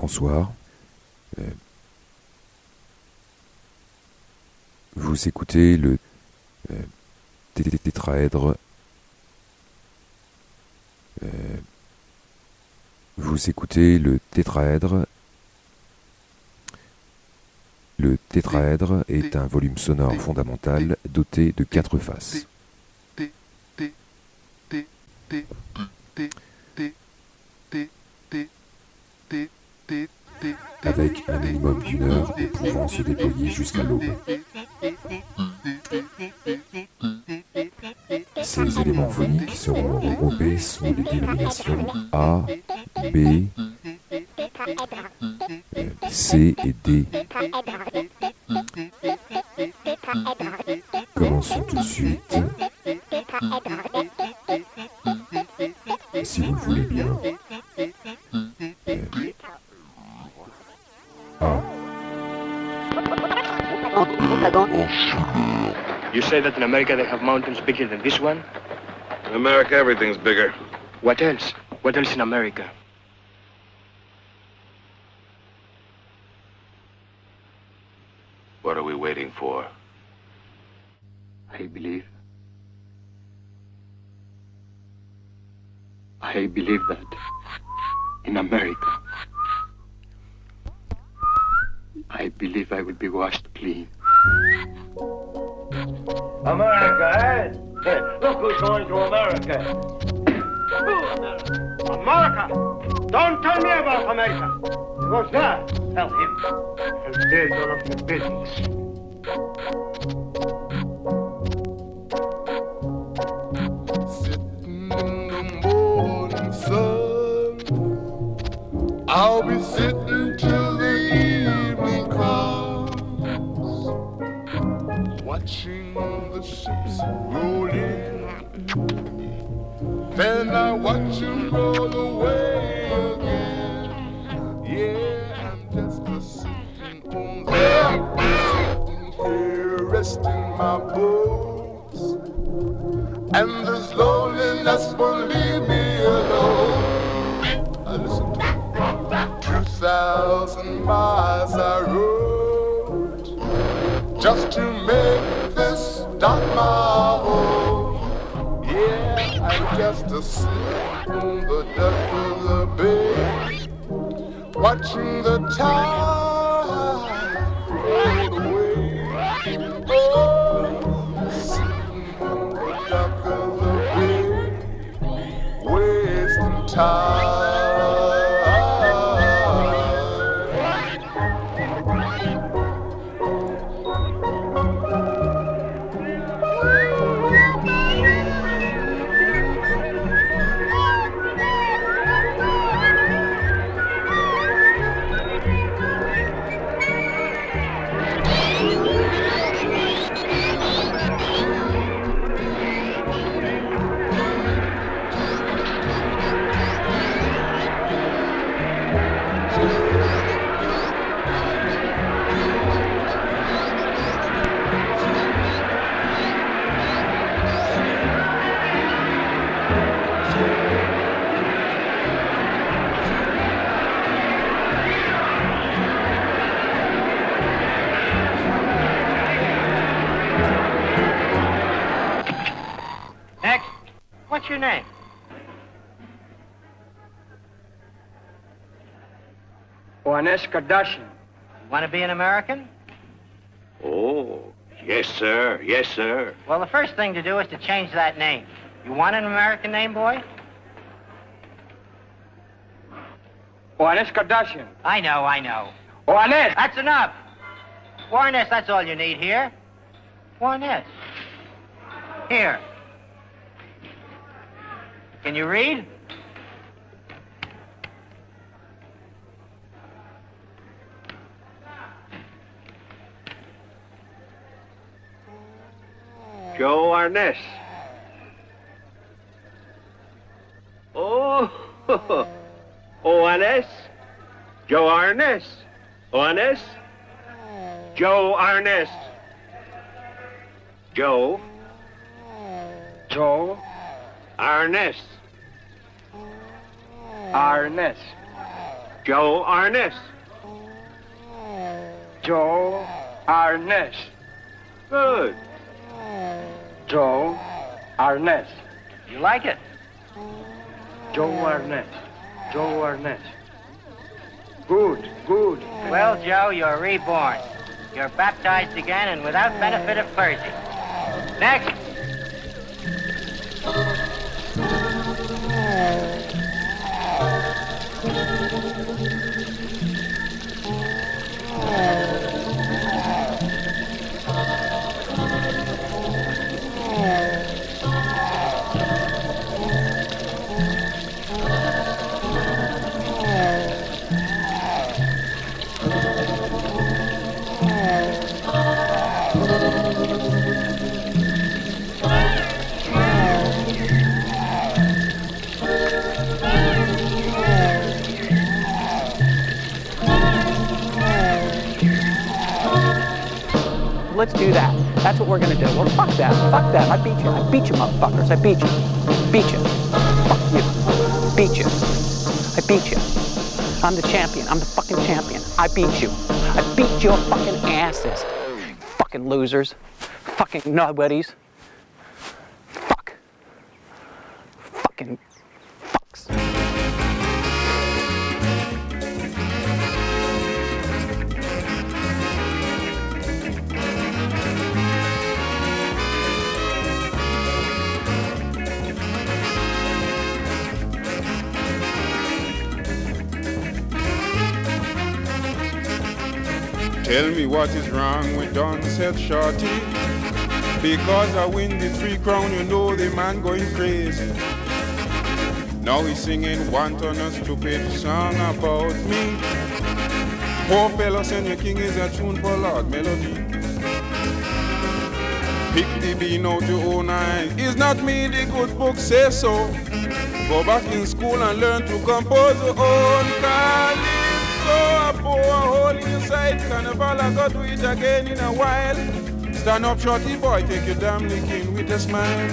François. Vous écoutez le tétraèdre. Vous écoutez le tétraèdre. Le tétraèdre est un volume sonore fondamental doté de 4 faces. Avec un minimum d'une heure et pouvant se déployer jusqu'à l'aube. Ces éléments phoniques seront regroupés sous les dénominations A, B, C et D. Commençons tout de suite. Si vous le voulez bien. You say that in America they have mountains bigger than this one? In America, everything's bigger. What else? What else in America? What are we waiting for? I believe that in America, I believe I will be washed clean. America, eh? Hey, look who's going to America. America! Don't tell me about America. He goes there. Tell him. He'll tell you of the business. Sitting in the morning sun, I'll be sitting till the evening comes, watching the ships roll in. Then I watch them roll away again. Yeah, I'm just a sitting on there, sitting here resting my bones, and this loneliness won't leave me alone. I listen to 2,000 miles I rode just to make this dock my home. Yeah, I'm just a sitting on the deck of the bay, watching the tide roll away. Oh, sitting on the deck of the bay, wasting time. What's your name? Juanes Kardashian. Want to be an American? Oh, yes, sir. Yes, sir. Well, the first thing to do is to change that name. You want an American name, boy? Juanes Kardashian. I know. Juanes! That's enough. Juanes, that's all you need here. Juanes. Here. Can you read? Joe Arness. Oh, Juanes. Joe Arness. Juanes. Joe Arness. Joe. Joe. Arness. Arness. Joe Arness. Joe Arness. Good. Joe Arness. You like it? Joe Arness. Joe Arness. Good, good. Well, Joe, you're reborn. You're baptized again and without benefit of clergy. Next. Let's do that. That's what we're gonna do. Well, fuck that. Fuck that. I beat you. I beat you, motherfuckers. I beat you. Beat you. Fuck you. Beat you. I beat you. I'm the champion. I'm the fucking champion. I beat you. I beat your fucking asses. Fucking losers. Fucking nobodies. Fuck. Fucking fucks. Tell me what is wrong with Don, said Shorty. Because I win the 3 crown, you know the man going crazy. Now he's singing one ton of stupid song about me. Poor fellow, send your king is a tune for Lord Melody. Pick the bean out your own eye. It's not me, the good book says so. Go back in school and learn to compose your own calypso. A poor hole inside, carnival I got to it again in a while. Stand up, Shorty boy, take your damn licking with a smile.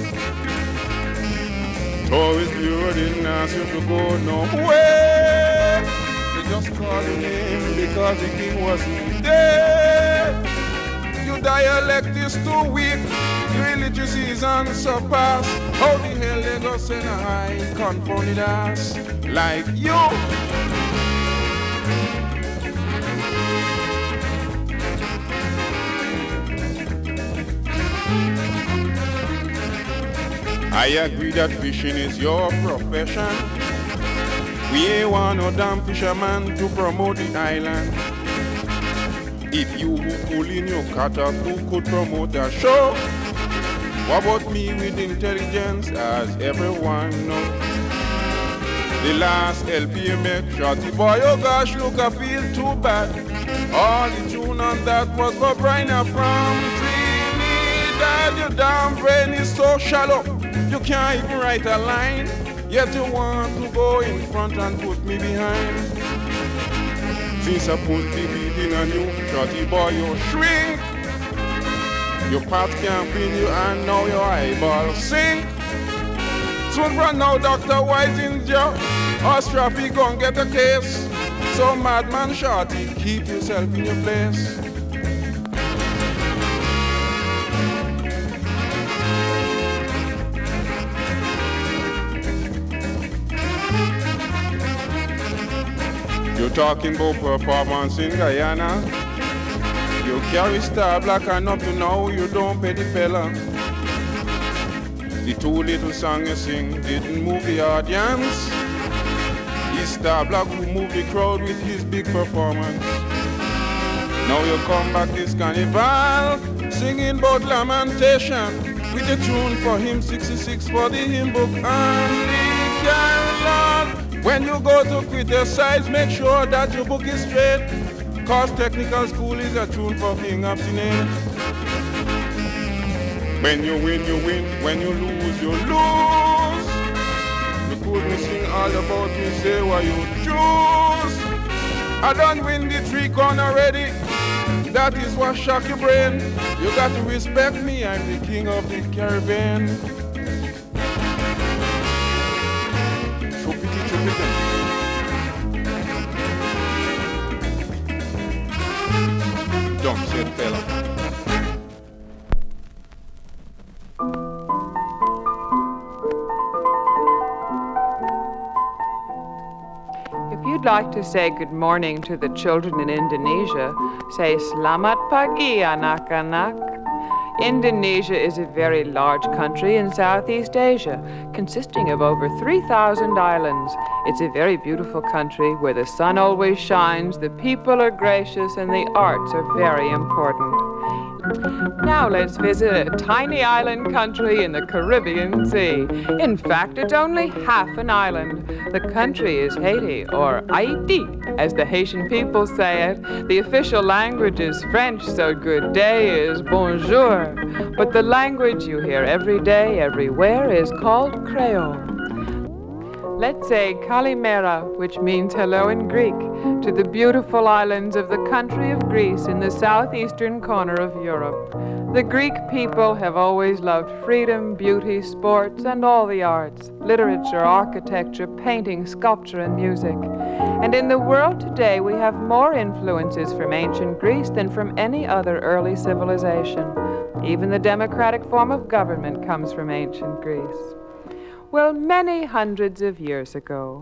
Always you didn't ask you to go nowhere. They just called your name because the king wasn't there. Your dialect is too weak, your illiteracy is unsurpassed. How the hell they go send a high confounded ass like you? I agree that fishing is your profession. We ain't want no damn fisherman to promote the island. If you who pull in your cutter who could promote a show, what about me with intelligence, as everyone knows? The last LP made Shorty boy, oh gosh, look, I feel too bad. All the tune on that was Bob Reiner from Trinidad. Your damn brain is so shallow, you can't even write a line. Yet you want to go in front and put me behind. Since I put the beat in on you, Shorty boy, you shrink. Your path can't pin you and now your eyeball sink. Soon run now, Dr. White in jail. Ostrafy gon' get a case. So madman Shorty, keep yourself in your place. You're talking about performance in Guyana. You carry Star Black and up to now you don't pay the fella. The too little song you sing didn't move the audience. It's Star Black who moved the crowd with his big performance. Now you come back this carnival, singing about lamentation, with a tune for hymn 66 for the hymn book and the carillon. When you go to criticize, make sure that your book is straight, cause technical school is a tune for being abstinent. When you win, you win. When you lose, you lose. You couldn't sing all about me, say why you choose. I done win the 3 crown already. That is what shock your brain. You got to respect me, I'm the king of the Caribbean. Chupiti, chupiti. you'd like to say good morning to the children in Indonesia, say Selamat pagi anak-anak. Indonesia is a very large country in Southeast Asia, consisting of over 3,000 islands. It's a very beautiful country where the sun always shines, the people are gracious, and the arts are very important. Now let's visit a tiny island country in the Caribbean Sea. In fact, it's only half an island. The country is Haiti, or Haiti, as the Haitian people say it. The official language is French, so good day is bonjour. But the language you hear every day, everywhere, is called Creole. Let's say Kalimera, which means hello in Greek, to the beautiful islands of the country of Greece in the southeastern corner of Europe. The Greek people have always loved freedom, beauty, sports, and all the arts, literature, architecture, painting, sculpture, and music. And in the world today, we have more influences from ancient Greece than from any other early civilization. Even the democratic form of government comes from ancient Greece. Well, many hundreds of years ago,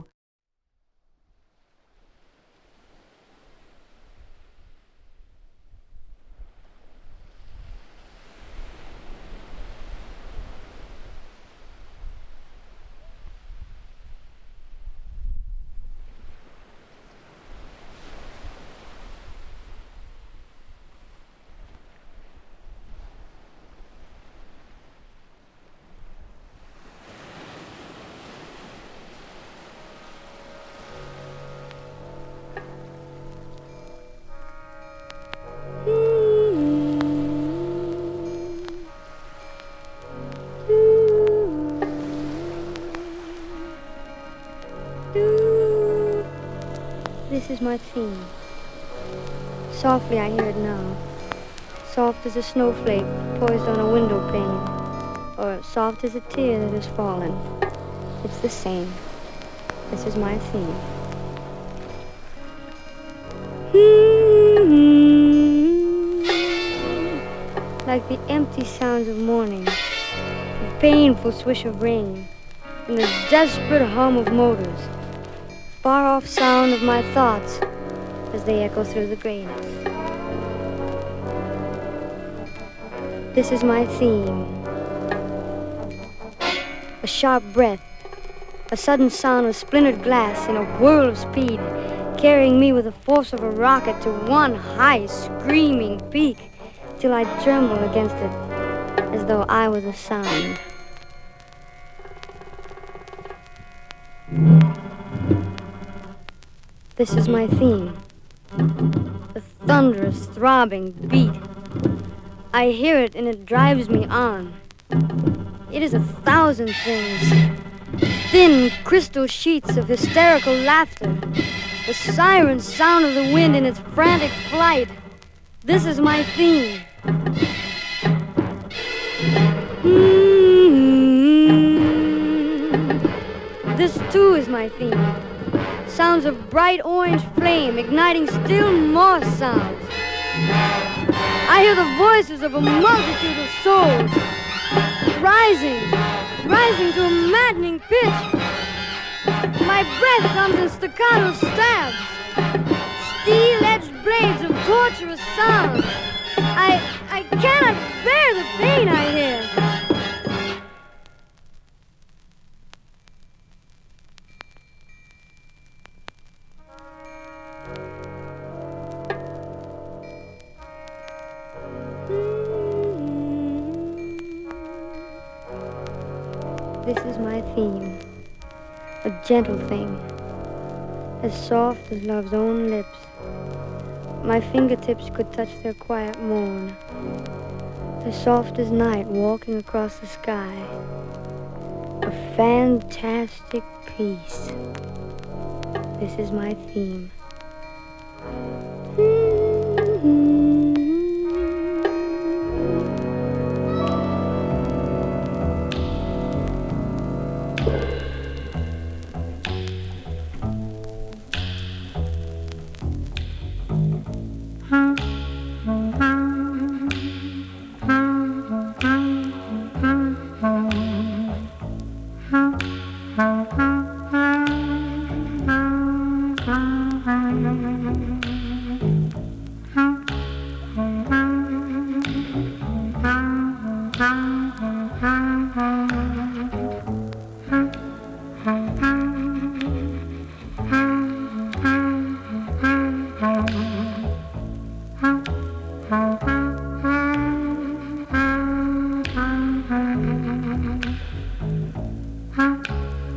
This is my theme. Softly I hear it now. Soft as a snowflake poised on a window pane, or soft as a tear that has fallen. It's the same. This is my theme. Like the empty sounds of morning, the painful swish of rain, and the desperate hum of motors, far-off sound of my thoughts as they echo through the grayness. This is my theme. A sharp breath, a sudden sound of splintered glass in a whirl of speed, carrying me with the force of a rocket to one high, screaming peak, till I tremble against it as though I was a sound. This is my theme. The thunderous, throbbing beat. I hear it and it drives me on. It is 1,000 things. Thin crystal sheets of hysterical laughter. The siren sound of the wind in its frantic flight. This is my theme. This too is my theme. Sounds of bright orange flame igniting still more sounds. I hear the voices of a multitude of souls, rising to a maddening pitch. My breath comes in staccato stabs, steel-edged blades of torturous sounds. I cannot bear the pain I hear. This is my theme, a gentle thing, as soft as love's own lips. My fingertips could touch their quiet moan, as soft as night walking across the sky. A fantastic peace. This is my theme.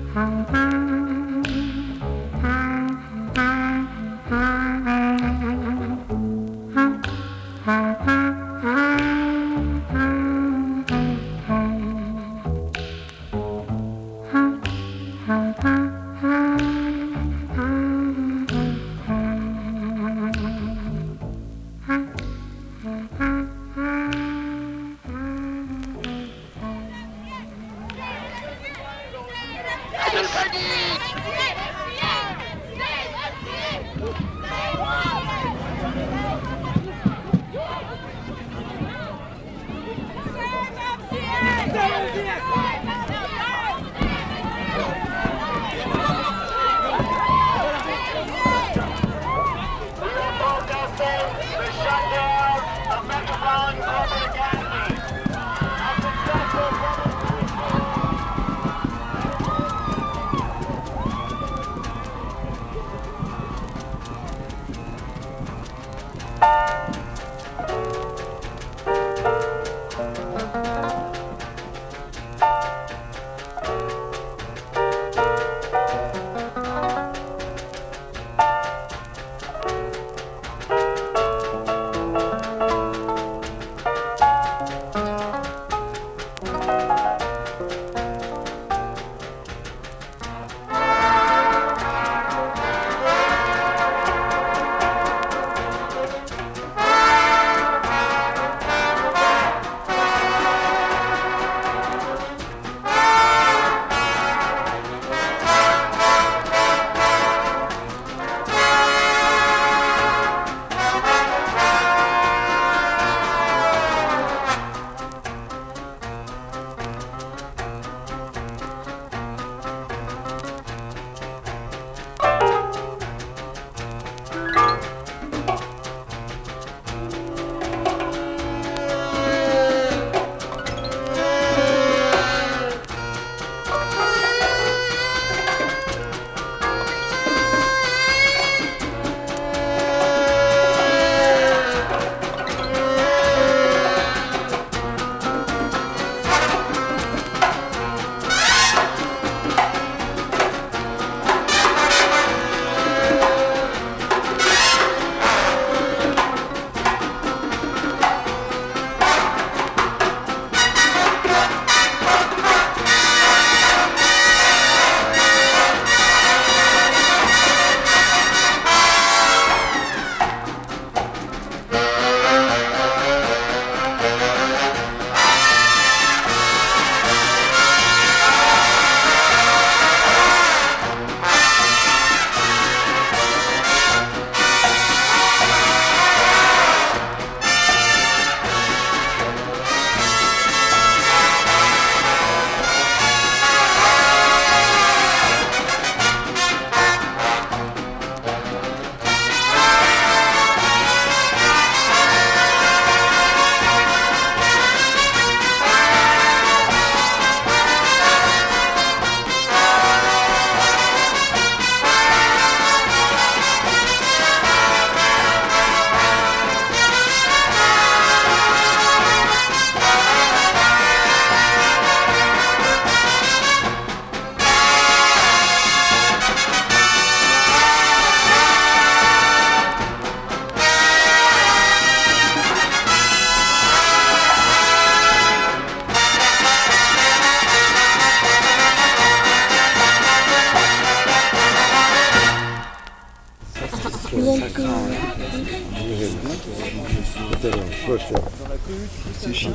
C'est chic.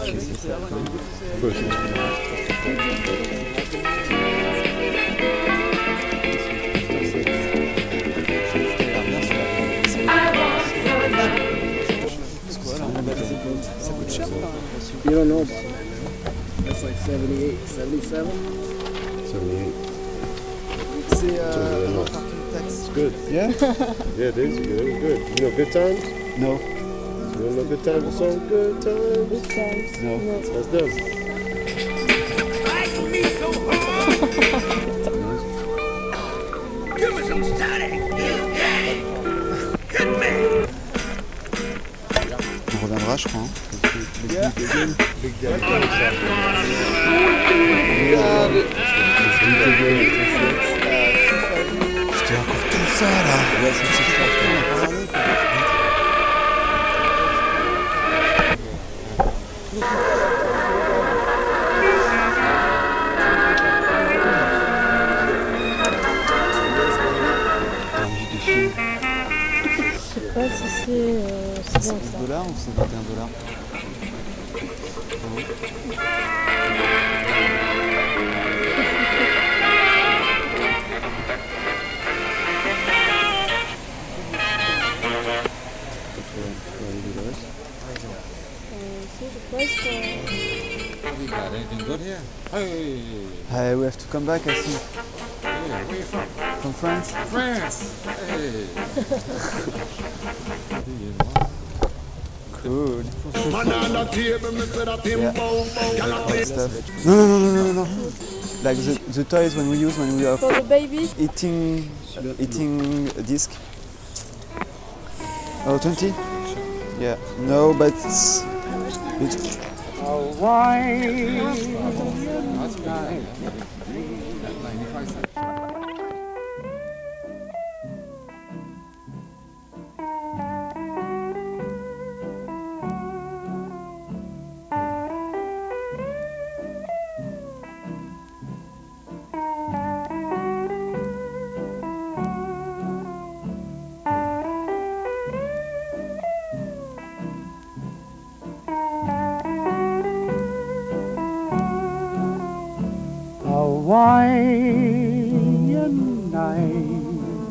Ça coûte cher. You don't know about it. That's like 78, 77. 78. C'est It's good. Yeah? Yeah, it is good. It was good. You know Good Times? No. You don't know Good Times? The song Good Times? Good Times. No. That's them. Give me some static. Hit me. On reviendra, je crois. Big Daddy. Putain, encore tout ça là. Ouais, c'est ça. Je sais pas si c'est bon ça. $16 ou c'est $21? We got anything good here? Hey. We have to come back, I think. Hey, where are you from? From France? France. Hey. Cool. Banana table, me said a timbo, That stuff. No. Like the toys when we are For the baby? eating a disc. Oh, 20? Yeah. No, but it's That's good. 95 cents. Hawaiian night,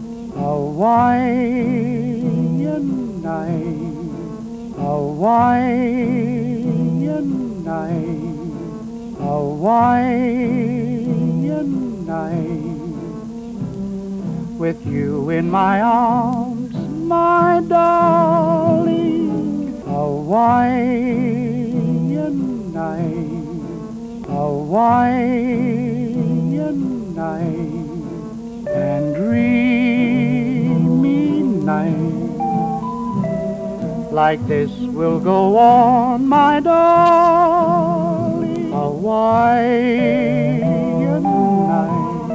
Hawaiian night, Hawaiian night, Hawaiian night. With you in my arms, my darling, Hawaiian night, Hawaiian night, and dreamy night. Like this will go on, my darling, Hawaiian night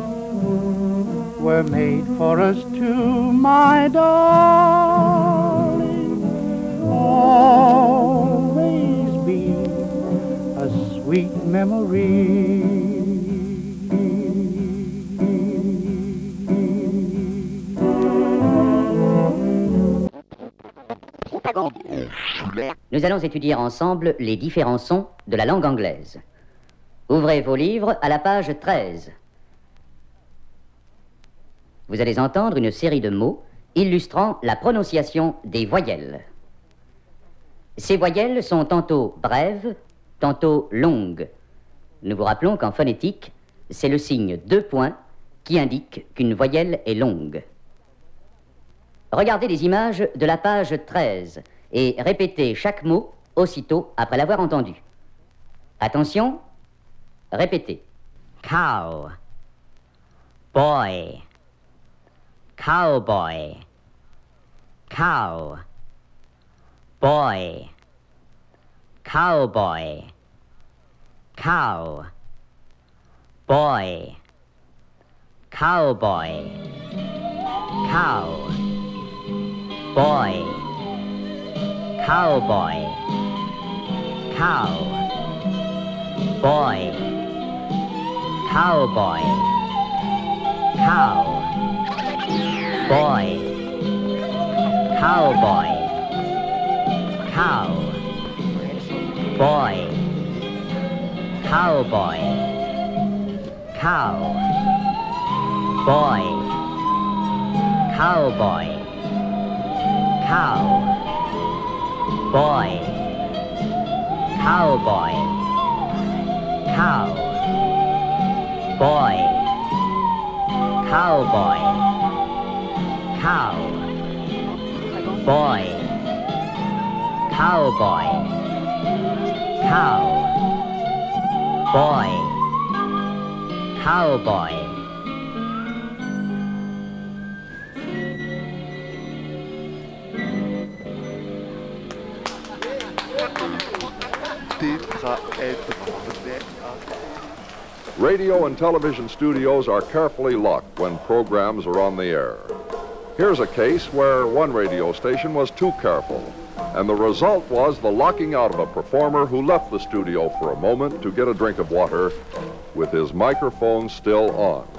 were made for us two, my darling, always be a sweet memory. Nous allons étudier ensemble les différents sons de la langue anglaise. Ouvrez vos livres à la page 13. Vous allez entendre une série de mots illustrant la prononciation des voyelles. Ces voyelles sont tantôt brèves, tantôt longues. Nous vous rappelons qu'en phonétique, c'est le signe 2 points qui indique qu'une voyelle est longue. Regardez les images de la page 13 et répétez chaque mot aussitôt après l'avoir entendu. Attention, répétez. Cow, boy, cowboy, cow, boy, cowboy, cow, boy, cowboy, cow, boy, cowboy, cow, boy, cowboy, cow, boy, cowboy, cow, boy, cowboy, cow, boy, cowboy, cow, boy, cowboy, cow, boy, cowboy, cow, boy, cowboy, cow, boy, cowboy. Tetraèdre. Radio and television studios are carefully locked when programs are on the air. Here's a case where one radio station was too careful, and the result was the locking out of a performer who left the studio for a moment to get a drink of water with his microphone still on.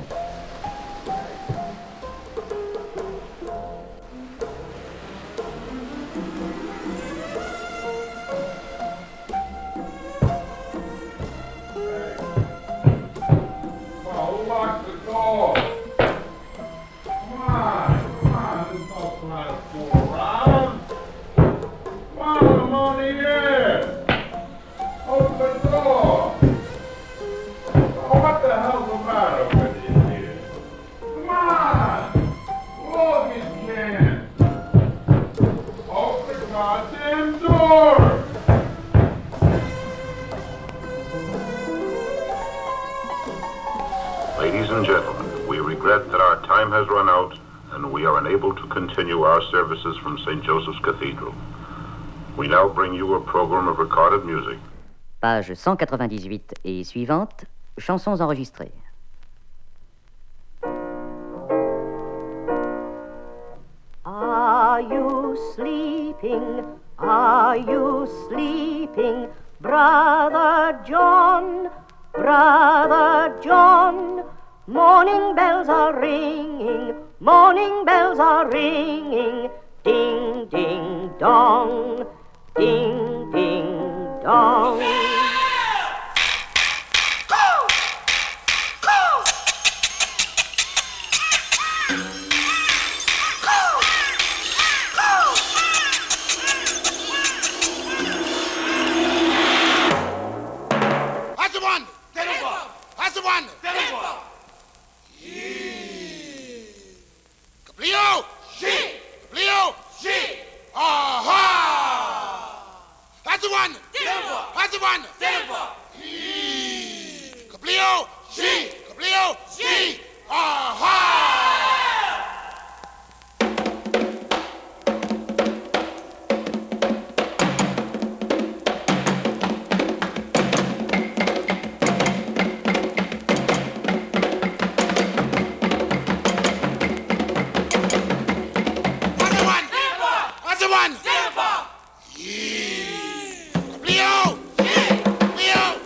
Ladies and gentlemen, we regret that our time has run out and we are unable to continue our services from St. Joseph's Cathedral. We now bring you a program of recorded music. Page 198 et suivante, chansons enregistrées. Are you sleeping? Are you sleeping? Brother John, Brother John. Morning bells are ringing, morning bells are ringing. Ding, ding, dong, ding, ding, dong. Caplio! She! Caplio! She! Aha! That's the one! That's the one! Caplio! She! Caplio! She! Aha! That's the one! Caplio! She! Caplio!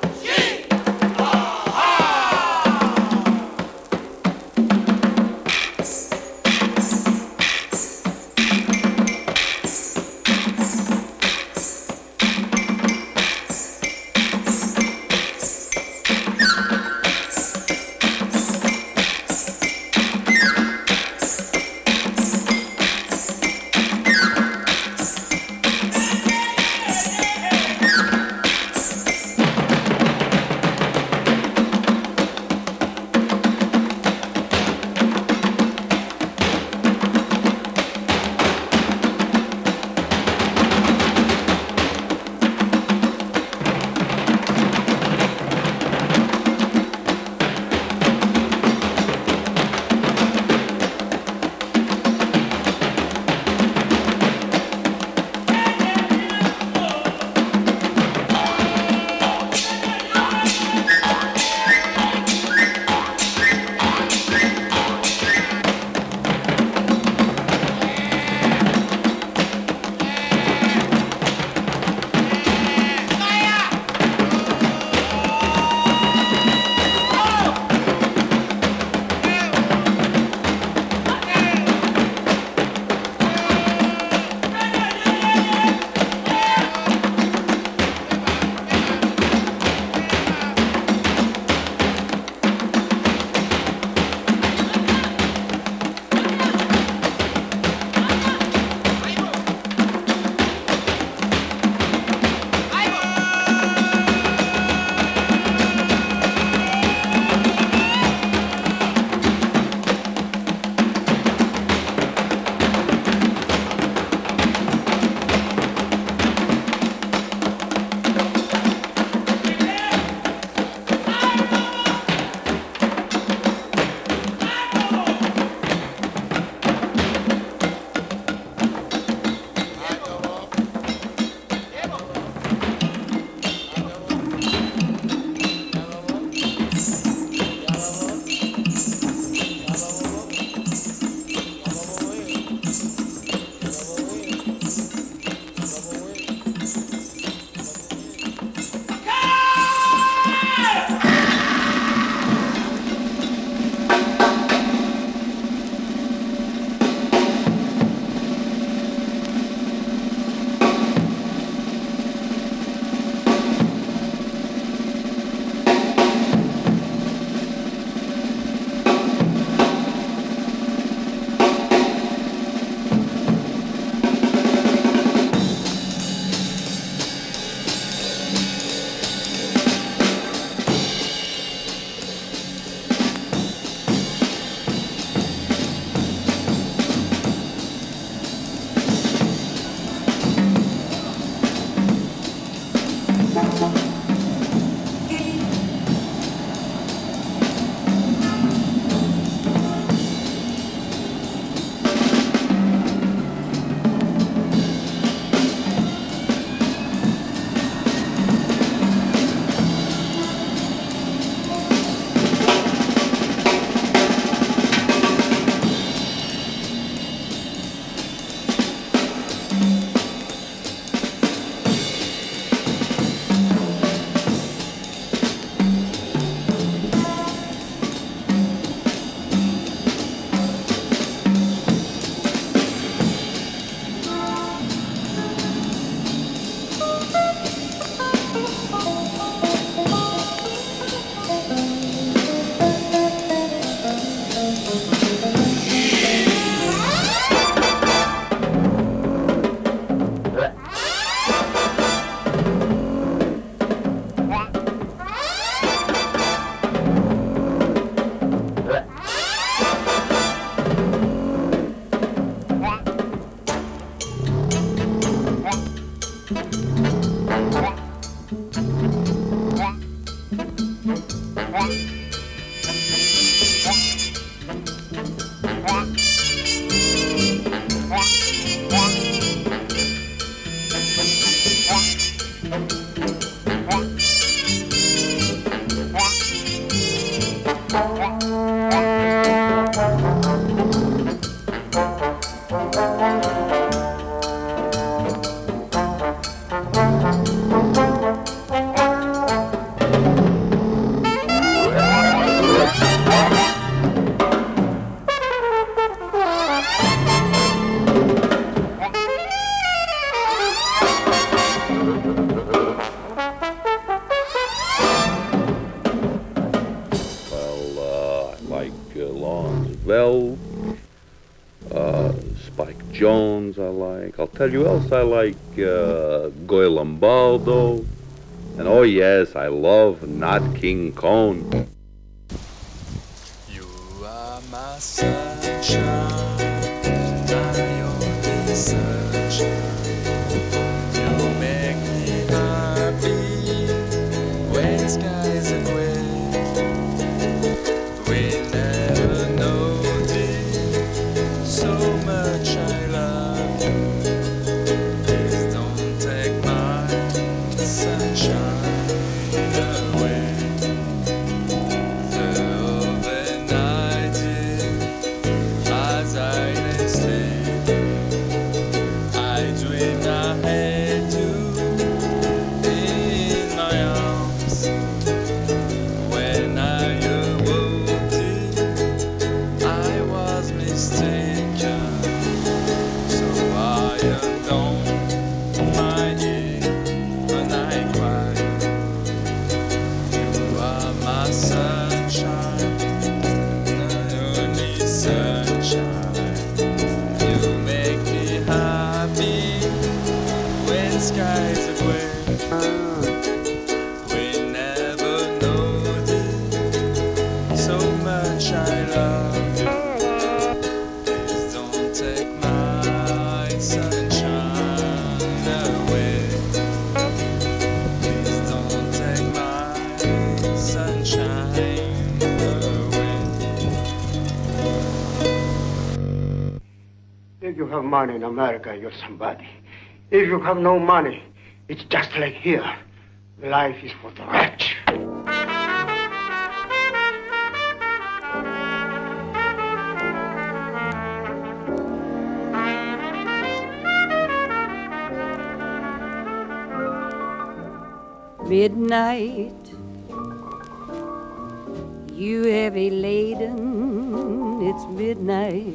Spike Jones I like. I'll tell you else I like Goy Lombardo. And oh yes, I love Nat King Cole. You are my sunshine, my only sunshine. You make me happy when skies are gray. We never know so much I love you. Please don't take my sunshine away. The overnight as I lay sleep, I dream I had you in my arms. When I awoke, I was mistaken. Skies are gray. We never know so much I love you. Please don't take my sunshine away. Please don't take my sunshine away. If you have money in America, you're somebody. If you have no money, it's just like here. Life is for the rich. Midnight, you heavy laden, it's midnight.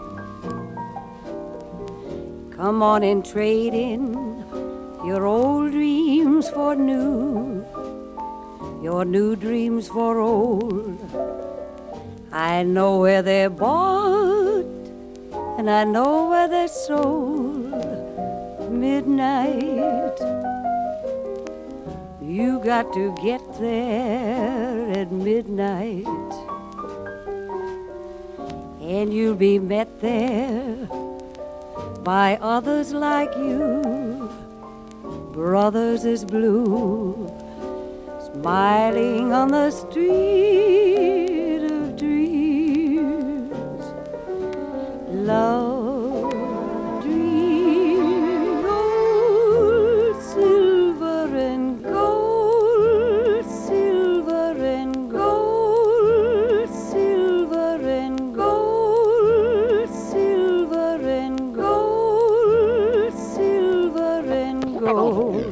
Come on and trade in your old dreams for new, your new dreams for old. I know where they're bought, and I know where they're sold. Midnight, you got to get there at midnight, and you'll be met there by others like you, brothers as blue, smiling on the street of dreams. Love, dream, gold, silver and gold, silver and gold, silver and gold, silver and gold, silver and gold.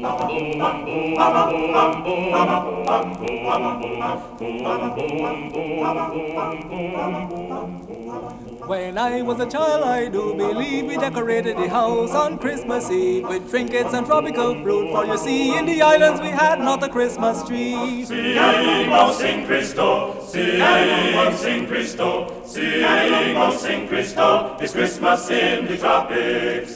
When I was a child, I do believe we decorated the house on Christmas Eve with trinkets and tropical fruit. For you see, in the islands we had not a Christmas tree. Seguimos sin Cristo, seguimos sin Cristo, seguimos sin Cristo. It's Christmas in the tropics.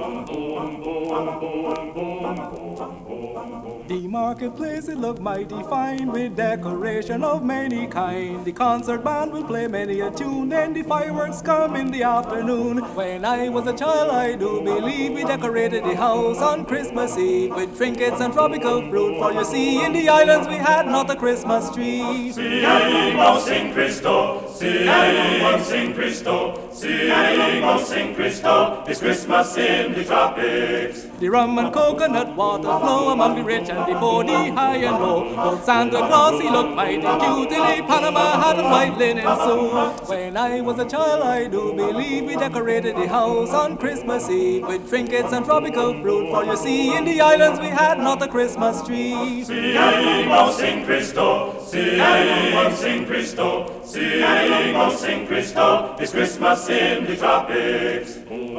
The marketplace, it looked mighty fine with decoration of many kind. The concert band will play many a tune, then the fireworks come in the afternoon. When I was a child, I do believe we decorated the house on Christmas Eve with trinkets and tropical fruit. For you see, in the islands we had not a Christmas tree. Seguimos sin Cristo, seguimos sin Cristo, seguimos sin Cristo. It's Christmas in the tropics. The rum and coconut water flow among the rich and the poor, the high and low. Old Santa Claus, he looked mighty cute in a Panama hat and white linen suit. When I was a child, I do believe we decorated the house on Christmas Eve with trinkets and tropical fruit. For you see, in the islands we had not a Christmas tree. Seguimos sin Cristo, seguimos sin Cristo, seguimos sin Cristo. It's Christmas in the tropics.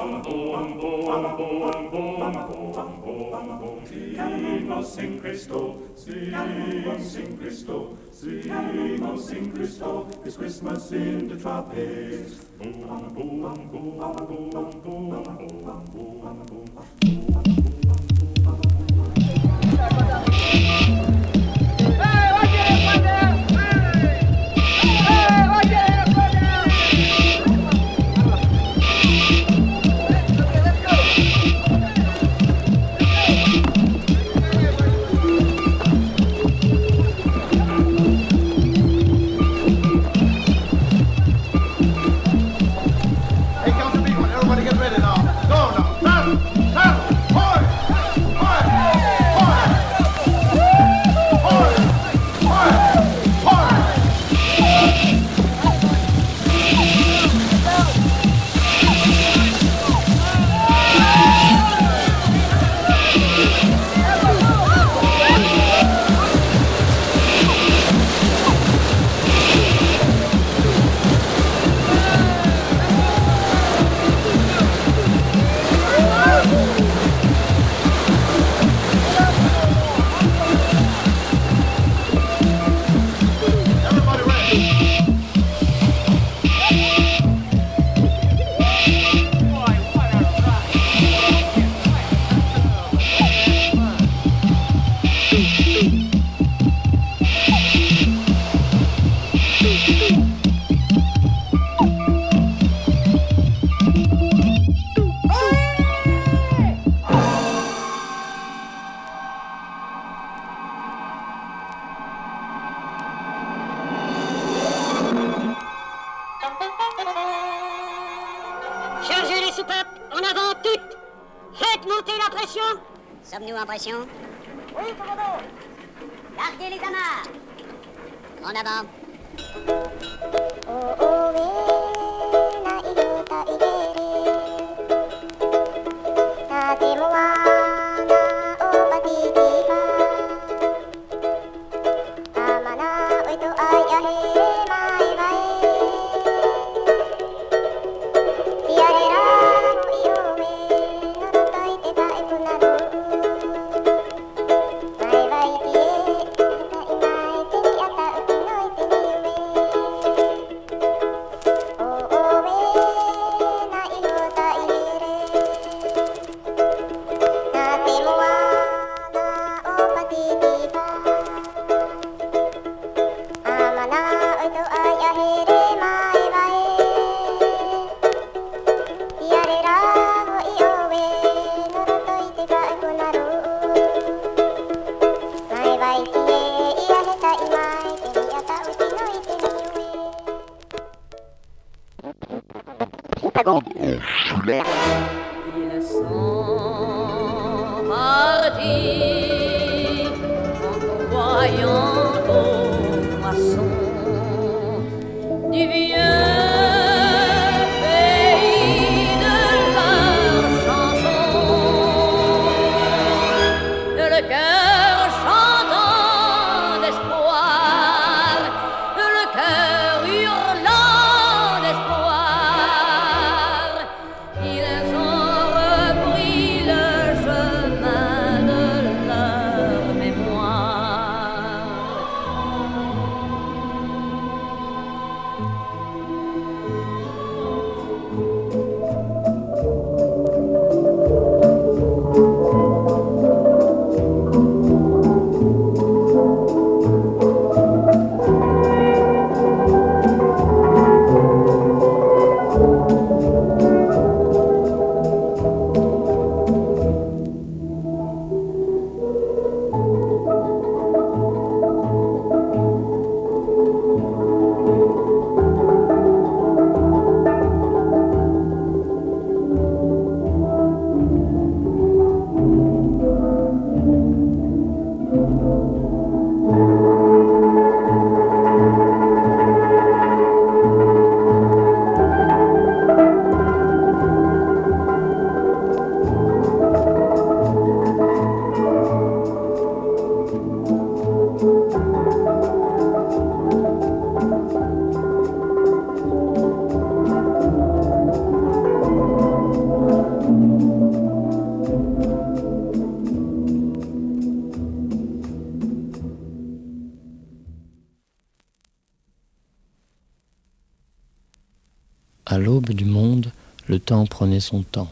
Seguimos sin Cristo, seguimos sin Cristo, seguimos sin Cristo. It's Christmas in the tropics. Chargez les soupapes, en avant toutes. Faites monter la pression. Sommes-nous en pression? Oui, commandant. Gardez les amarres. En avant. Ils sont partis en croyant aux moissons du vieux pays de leur chanson. Le À l'aube du monde, le temps prenait son temps.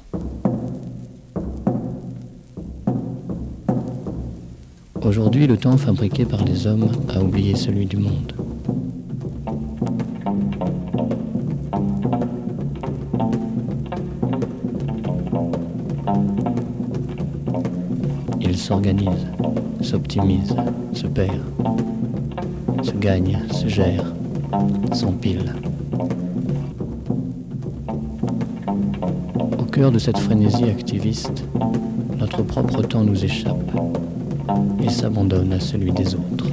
Aujourd'hui, le temps fabriqué par les hommes a oublié celui du monde. Il s'organise, s'optimise, se perd, se gagne, se gère, s'empile. Au cœur de cette frénésie activiste, notre propre temps nous échappe et s'abandonne à celui des autres.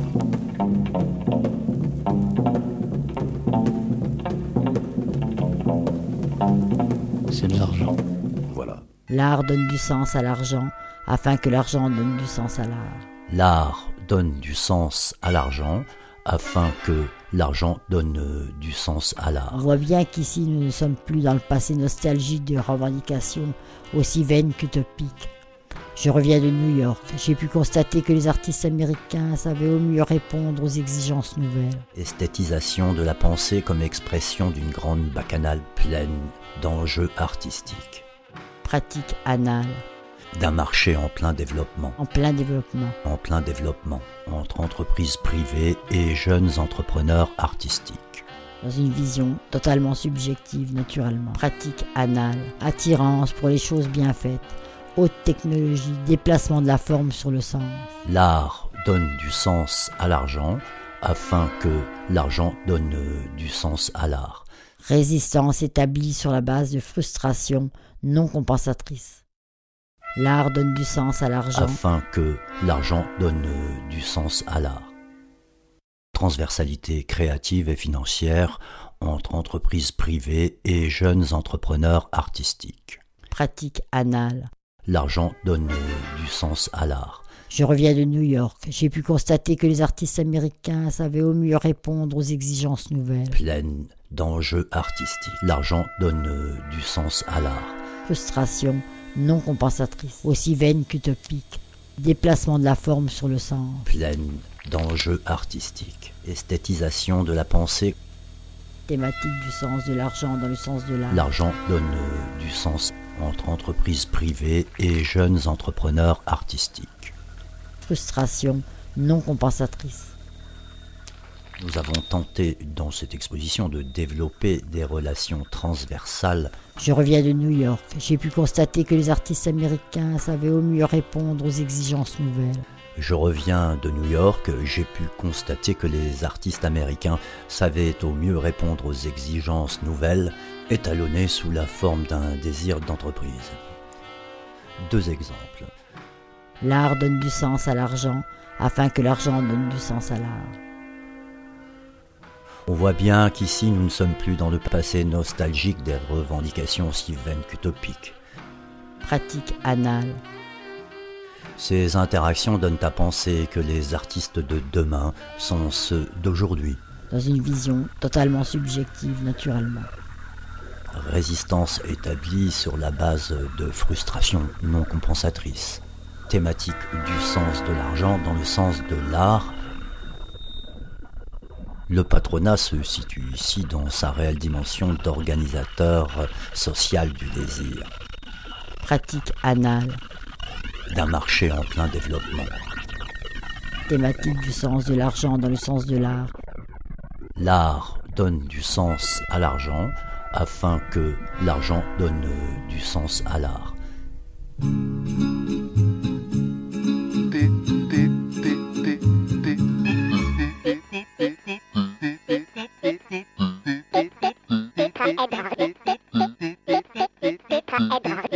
C'est de l'argent. Voilà. L'art donne du sens à l'argent afin que l'argent donne du sens à l'art. L'art donne du sens à l'argent afin que l'argent donne du sens à l'art. On voit bien qu'ici nous ne sommes plus dans le passé nostalgique de revendications aussi vaines qu'utopiques. Je reviens de New York. J'ai pu constater que les artistes américains savaient au mieux répondre aux exigences nouvelles. Esthétisation de la pensée comme expression d'une grande bacchanale pleine d'enjeux artistiques. Pratique anale. D'un marché en plein développement. En plein développement. En plein développement. Entre entreprises privées et jeunes entrepreneurs artistiques. Dans une vision totalement subjective naturellement. Pratique anale. Attirance pour les choses bien faites. Haute technologie, déplacement de la forme sur le sens. L'art donne du sens à l'argent afin que l'argent donne du sens à l'art. Résistance établie sur la base de frustration non compensatrice. L'art donne du sens à l'argent afin que l'argent donne du sens à l'art. Transversalité créative et financière entre entreprises privées et jeunes entrepreneurs artistiques. Pratique anale. L'argent donne du sens à l'art. Je reviens de New York. J'ai pu constater que les artistes américains savaient au mieux répondre aux exigences nouvelles. Pleine d'enjeux artistiques. L'argent donne du sens à l'art. Frustration non compensatrice, aussi vaine qu'utopique. Déplacement de la forme sur le sens. Pleine d'enjeux artistiques. Esthétisation de la pensée. Thématique du sens de l'argent dans le sens de l'art. L'argent donne du sens entre entreprises privées et jeunes entrepreneurs artistiques. Frustration non compensatrice. Nous avons tenté dans cette exposition de développer des relations transversales. Je reviens de New York. J'ai pu constater que les artistes américains savaient au mieux répondre aux exigences nouvelles. Je reviens de New York. J'ai pu constater que les artistes américains savaient au mieux répondre aux exigences nouvelles, étalonnées sous la forme d'un désir d'entreprise. 2 exemples. L'art donne du sens à l'argent afin que l'argent donne du sens à l'art. On voit bien qu'ici nous ne sommes plus dans le passé nostalgique des revendications aussi vaines qu'utopiques. Pratique anale. Ces interactions donnent à penser que les artistes de demain sont ceux d'aujourd'hui. Dans une vision totalement subjective naturellement. Résistance établie sur la base de frustration non compensatrice. Thématique du sens de l'argent dans le sens de l'art. Le patronat se situe ici dans sa réelle dimension d'organisateur social du désir. Pratique anale. D'un marché en plein développement. Thématique du sens de l'argent dans le sens de l'art. L'art donne du sens à l'argent afin que l'argent donne du sens à l'art. Tetraèdre.